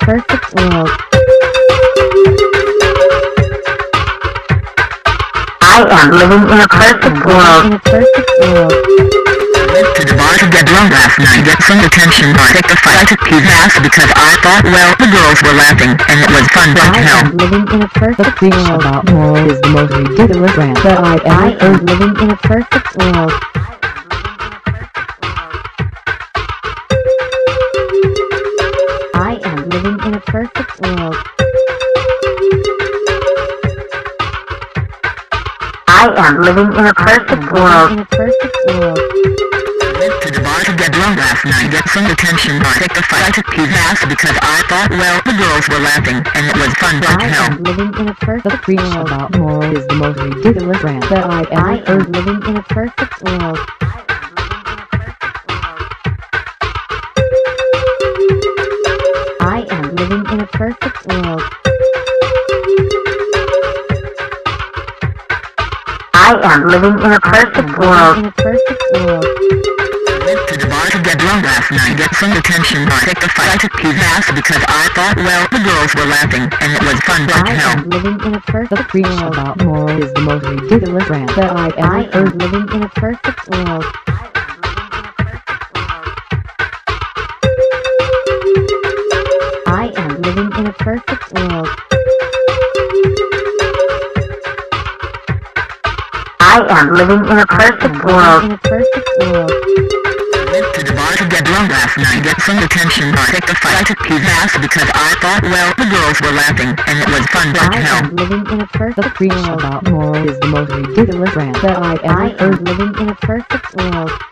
perfect world. I am living in a perfect world. In a perfect world. Went to the bar to get drunk last night, get some attention, but picked a fight. I took Pete's ass because I thought, well, the girls were laughing, and it was fun, but I hell. am living in a perfect The thing world. about moral is the most ridiculous rant that I've I ever am heard. living in a perfect world. I am living in a perfect world. I am living in a perfect world. In a perfect world. Went to the bar to get drunk last night, get some attention, but picked a fight. I took Pete's ass because I thought, well, the girls were laughing, and it was fun, but I hell. am living in a The perfect thing world. about moral is the most ridiculous rant that I've I ever am heard. living in a perfect world. I am living in a perfect world. I am living in a perfect world. In a perfect world. Went to the bar to get drunk last night, get some attention, but picked a fight. I took Pete's ass because I thought, well, the girls were laughing, and it was fun, but I hell. am living in a The perfect thing world. about moral is the most ridiculous rant that I've I ever heard. am living in a perfect world. I am living in a perfect world. I am living in a perfect world. In a perfect world. Went to the bar to get drunk last night, get some attention, but picked a fight. I took Pete's ass because I thought, well, the girls were laughing, and it was fun, but I hell. am living in a The perfect thing world. about moral is the most ridiculous rant that I've I ever am heard. living in a perfect world.